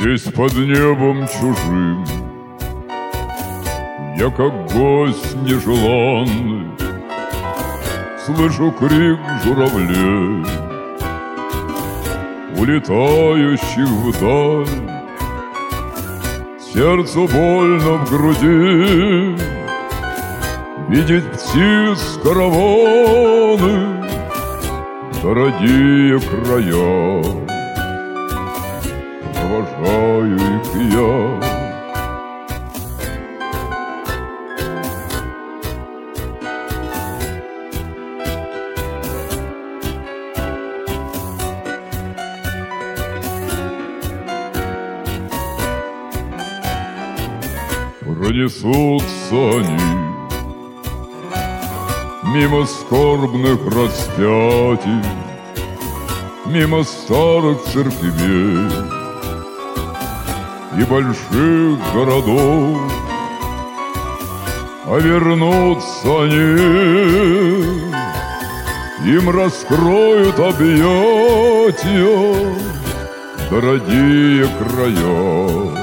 Здесь под небом чужим я, как гость нежеланный, слышу крик журавлей, улетающих вдаль. Сердцу больно в груди видеть птиц караваны, дорогие края. Провожаю их я. Пронесутся они мимо скорбных распятий, мимо старых церквей и больших городов, а вернутся они, им раскроют объятия дорогие края.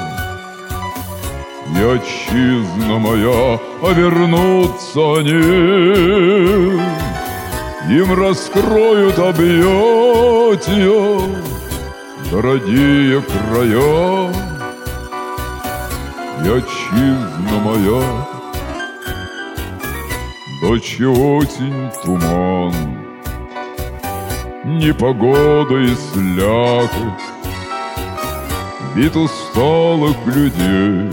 И отчизна моя, а вернутся они, им раскроют объятия дорогие края. И отчизна моя, ночи осень туман, непогода и слякоть бит усталых людей.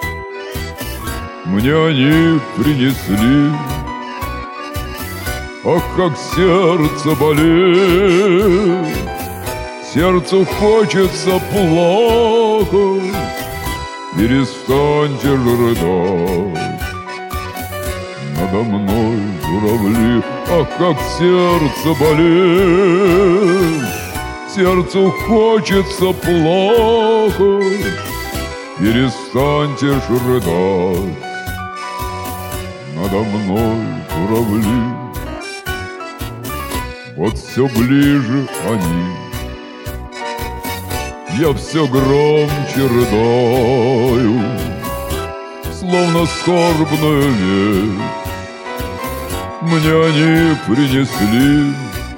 Мне они принесли, ах, как сердце болит, сердцу хочется плакать. Перестаньте же рыдать надо мной, журавли, ах, как сердце болит, сердцу хочется плакать. Перестаньте же рыдать надо мной, журавли. Вот все ближе они, я все громче рыдаю, словно скорбную весть мне они принесли.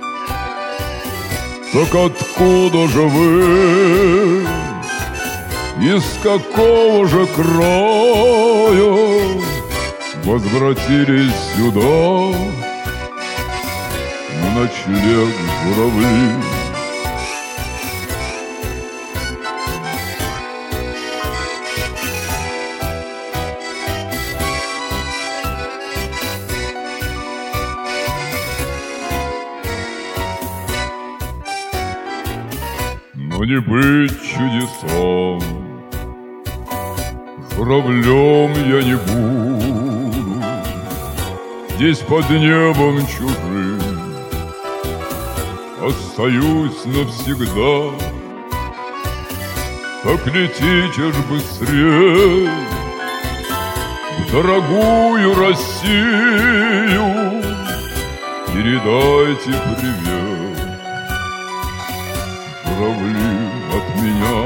Так откуда же вы, из какого же края возвратились сюда на ночлег, журавли? Но не быть чудесам, журавлем я не буду, здесь под небом чужим остаюсь навсегда. Так летите ж быстрей в дорогую Россию, передайте привет, журавли, от меня.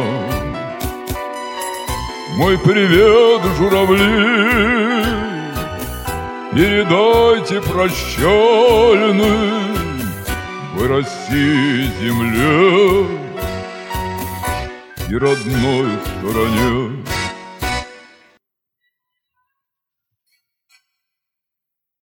Мой привет, журавли, передайте прощальный вы России земле и родной стороне.